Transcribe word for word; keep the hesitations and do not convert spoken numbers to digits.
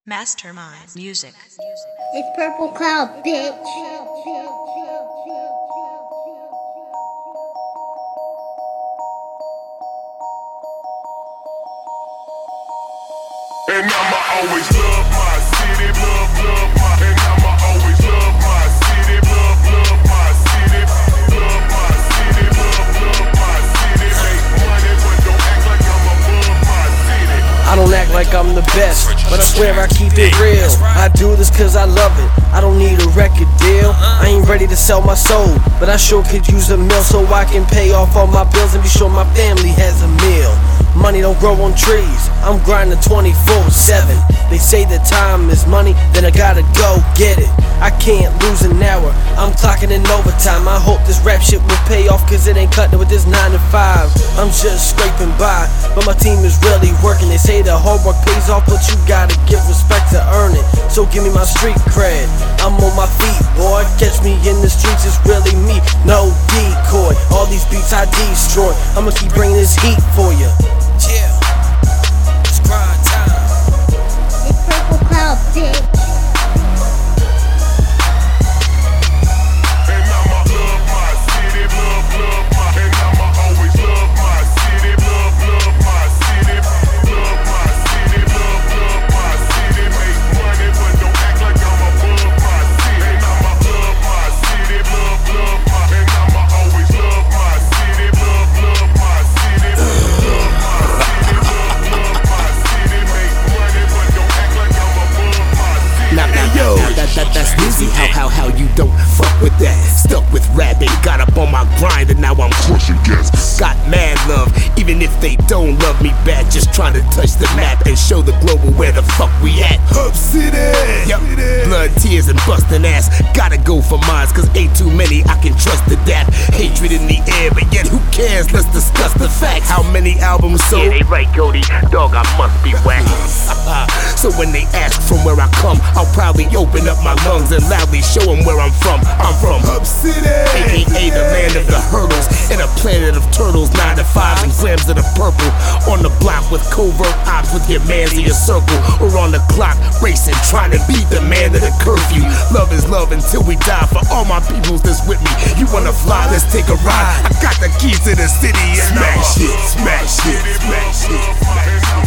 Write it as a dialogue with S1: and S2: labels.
S1: Mastermind Music.
S2: It's Purple Cloud, bitch.
S3: And I'ma always love my city, love, love my, and I'ma always love my city, love, love my city, love my city, love, love my city. Make money, but don't act like I'm above my city.
S4: I don't act like I'm the best, but I swear I keep it real. I do this cause I love it, I don't need a record deal. I ain't ready to sell my soul, but I sure could use a meal so I can pay off all my bills and be sure my family has a meal. Money don't grow on trees, I'm grinding twenty-four seven. They say that time is money, then I gotta go get it. I can't lose an hour, I'm clocking in overtime. I hope this rap shit will pay off cause it ain't cutting with this nine to five. I'm just scraping by, but my team is really working. They say the hard work pays off, but you gotta give respect to earn it. So give me my street cred, I'm on my feet, boy. Catch me in the streets, it's really me, no decoy. All these beats I destroy, I'ma keep bringing this heat for ya. Yeah, it's grind time.
S2: It's Purple Cloud, bitch.
S3: And I'ma love my city, love, love my, and I'ma always love my city, love, love my city, love my city, love, love my city. Make money, but don't act like I'm above my city. And I'ma love my city, love, love my, and I'ma always love my city, love, love my city, love, love my city, love, love my city. Make money, but don't act like I'm above my city.
S5: Now, now, yo, now that, that, that's easy. How, how, how you don't fuck with that? Stuck with rapping, got up on my grind and now I'm crushing guests. Got mad love, even if they don't love me back. Just trying to touch the map and show the global where the fuck we at. Hub City, yep. Blood, tears, and busting ass. Gotta go for mines, cause ain't too many I can trust to that. Hatred in the air, but yet who cares? Let's discuss the facts. How many albums sold? Yeah, they right, Cody. Dog, I must be whack. So when they ask from where I come, I'll proudly open up my lungs and loudly show them where I'm from. I'm from Hub City, aka the land of the hurdles, and a planet of turtles, nine to fives and grams of the purple. On the block with covert ops with your mans in your circle, or on the clock racing, trying to beat the man of the curfew. Love is love until we die. For all my peoples that's with me, you wanna fly? Let's take a ride. I got the keys to the city and smash it, smash it, smash it.